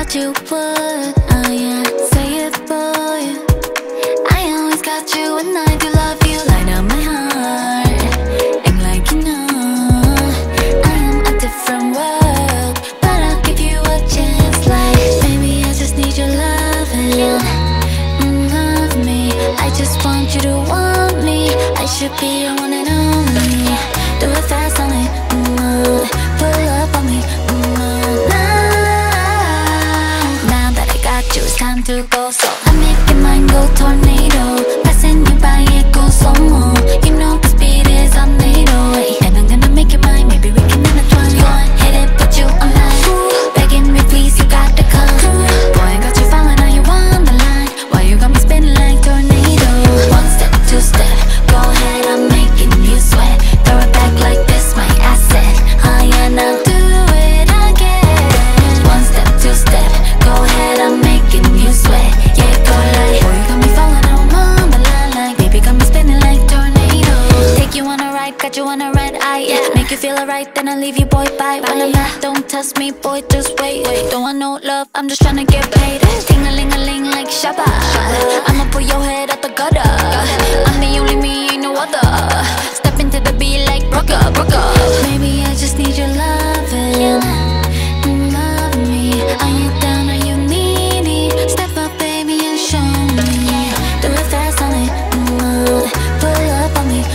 said you would. Oh yeah, say it, boy. I always got you and I do love you. Light up my heart, act like you know I am a different world, but I'll give you a chance. Like, baby, I just need your loving. Love me, I just want you to want me. I should be your one and only. Do it fast on me, pull up on me, now that I got you, it's time to go. So I make your mind go tornado, passing you by, it goes slow-mo. You know the speed is a NATO, and I'm gonna make you mine. Maybe we can intertwine. Go on, hit it, put you on line, begging me please, you got to come. Boy, I got you falling, now you on the line. Why you got me spinning like tornado? One step, two step, go ahead, I'm making you sweat. Throw it back like this, my asset. Oh yeah, now do it again. One step, two step, go ahead, I'm making you sweat. Yeah, go like, boy, you got me falling, now I'm on the line. Like, baby, got me spinning like tornado. Take you on a ride, got you on a red eye. Make you feel alright, then I leave you, boy, bye. When I'm not, don't test me, boy, just wait. Don't want no love, I'm just tryna get paid. Ting-a-ling-a-ling like Shabba. I'ma pull your head out the gutter. I'm the only me, ain't no other. Step into the beat like Brooker, Brooker. Maybe I just need your loving. Love me, are you down, are you needy? Step up, baby, and show me. Do it fast on it, pull up on me,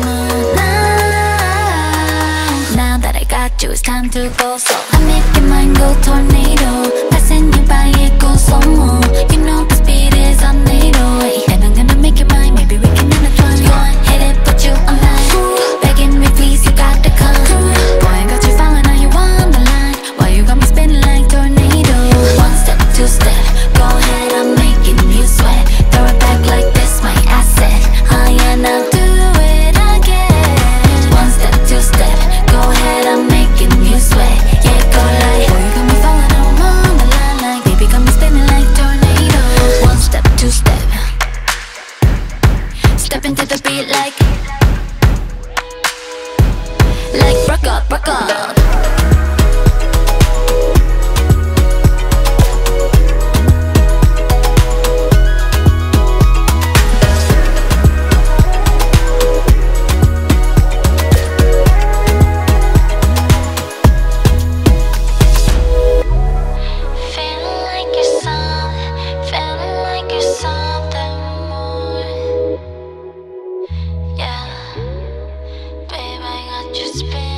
now that I got you, it's time to go. So I make your mind go tornado, passing you by, it goes slow-mo. You know the speed is a NATO, and I'm gonna make you mine. Maybe we can intertwine. Go on, hit it, put you on line, begging me please, you got to come. Boy, I got you falling, now you on the line. Why you got me spinning like tornado? One step, two step, go ahead, I'm making you sweat. Throw it back like this, my asset. Oh yeah, now do it again. One step, two step, go ahead, I'm making you sweat. Yeah, go like, boy, you got me falling, now I'm on the line. Like, baby, got me spinning like tornado. One step, two step, step into the beat like rock up, rock up. Feeling like you're something more. Yeah, babe, I got you spinning.